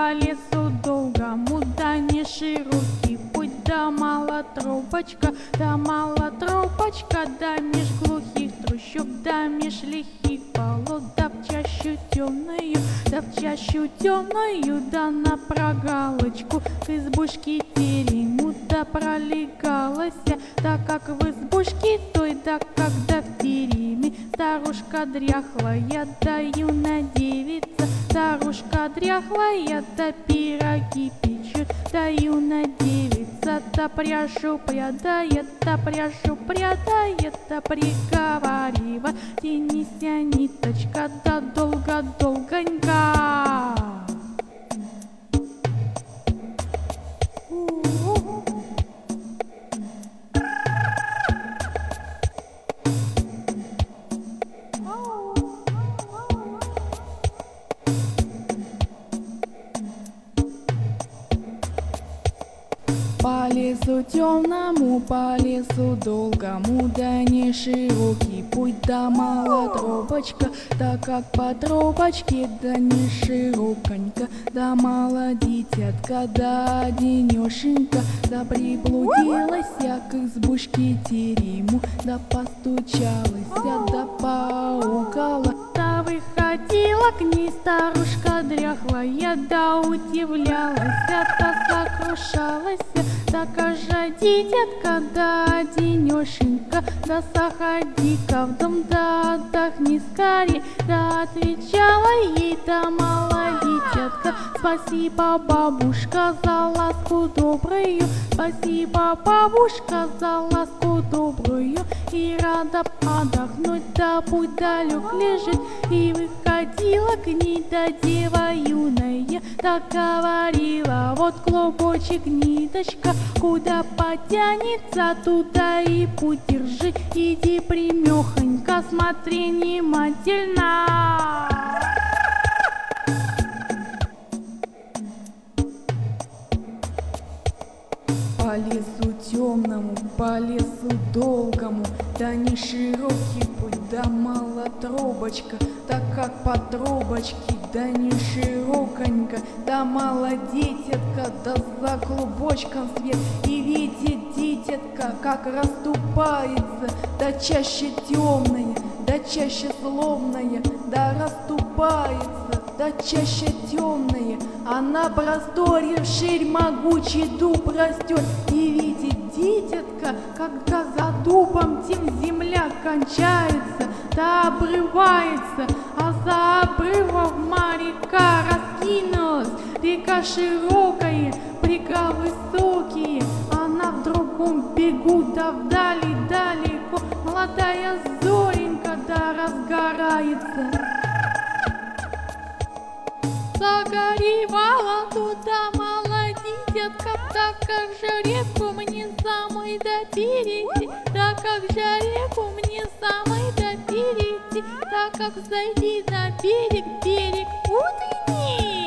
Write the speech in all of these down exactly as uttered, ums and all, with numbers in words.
по лесу долгому, да не широкий путь, да мало тропочка, да мало тропочка, да меж глухих трущоб, да меж лихих болот, да в чащу темную, да в чащу темную, да на прогалочку к избушке терему, да пролегалась, да как в избушке той, да когда в тереме старушка дряхлая, да юная девица, старушка дряхлая, да пироги печет, да юная девица, да пряжу прядает, да пряжу прядает, да приговорила, тянися ниточка, да долго-долгонько. По лесу темному, по лесу долгому, да не широкий путь, да мало тропочка, да как по тропочке, да не широконько, да мало дитятка, да одинешенька, да приблудилась к избушке терему, да постучалась, да поукала, да выходила к ней старушка дряхлая, да удивлялась, да сокрушалась, да кажа дитятка, да одинешенька, да заходи-ка в дом, да отдохни скорей, да отвечала ей, да мала дитятка, спасибо, бабушка, за ласку добрую, спасибо, бабушка, за ласку добрую, и рада отдохнуть, да путь далек лежит, и выходила к ней, да дева юная, да говорила, вот клубочек ниточка, куда потянется, туда и путь держи, иди примехонько, смотри внимательно. По лесу темному, по лесу долгому, да не широкий путь, да мало тропочка, да как по тропочке, да не широконько, да мало дитятка, да за клубочком свет, и видит дитятка, как расступается, да чаще темная, да чаще злобная, да расступается, да чаще темная, а на просторе вширь могучий дуб растет, и видит дитятка, когда за дубом тем земля кончается, да обрывается, а за обрывом река раскинулась, река широкая, берега высокие, она в другом берегу, да вдали далеко, молодая зоренька, да разгорается. Загоревала туда мала дитятка, да как же реку мне самой да перейти, да как же реку мне самой да перейти, да как зайди на берег, берег утыни.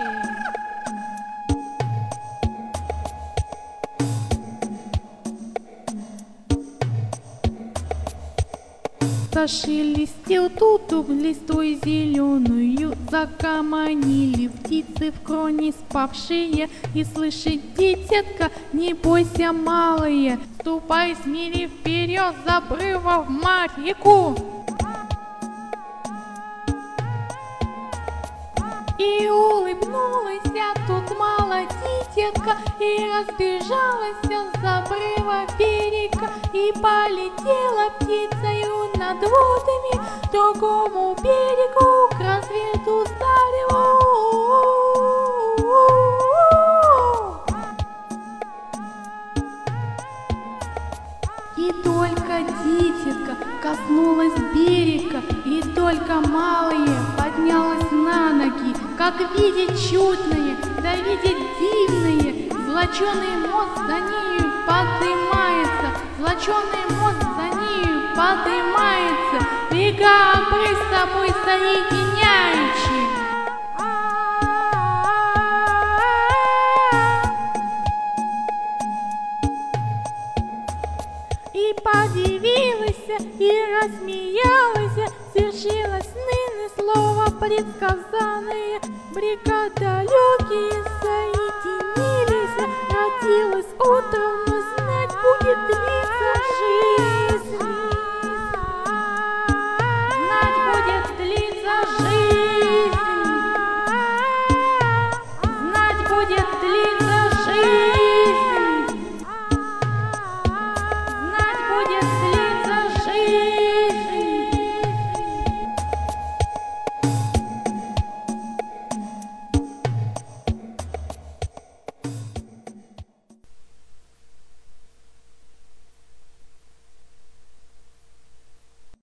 Зашелестел тут листвой зеленую, закоманили птицы в кроне спавшие, и слышит дитятка, не бойся, малые, ступай смелей вперед, за обрыва в мать реку. И улыбнулась тут мала дитятка, и разбежалась с обрыва берега, и полетела птицею над водами к другому берегу, к рассвету зареву. И только дитятка коснулась берега, и только малые поднялась на ноги, как видит чудное, да видит дивное, золоченый мост за нею поднимается, золоченый мост за нею поднимается, берега обрыв с собой соединяющий. И подивилась, и рассмеялась, свершилась ныне слово предсказанные, бригад далекие соединились, родилась у